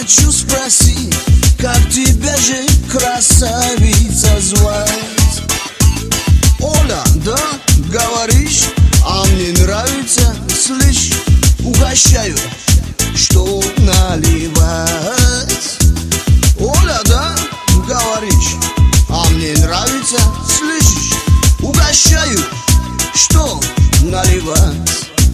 хочу спросить, как тебя же, красавица, звать? Оля, да, говоришь, а мне нравится, слышь, угощаю, что наливать. Оля, да, говоришь, а мне нравится, слышишь, угощаю, что наливать.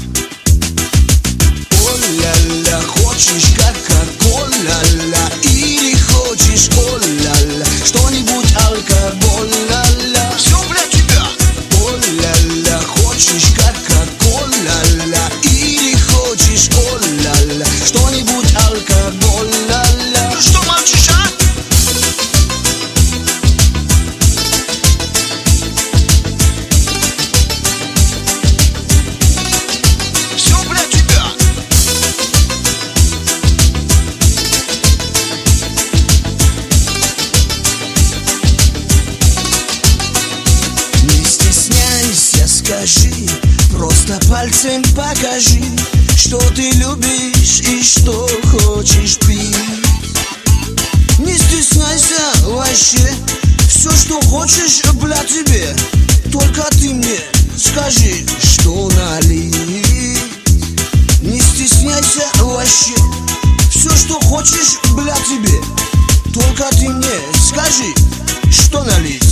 О-ля-ля, хочешь кока-кола-ля, или хочешь о-ля-ля, что-нибудь алкоголь-ля-ля. Все для тебя. О-ля-ля, хочешь кока-кола-ля, или хочешь о-ля-ля, что-нибудь алкоголь-ля-ля. Ну что молчишь, а? Все для тебя. Не стесняйся, скажи, просто пальцем покажи, что ты любишь и что хочешь пить. Не стесняйся вообще, все, что хочешь, бля, тебе. Только ты мне скажи, что налить. Не стесняйся вообще, все, что хочешь, бля, тебе. Только ты мне скажи, что налить.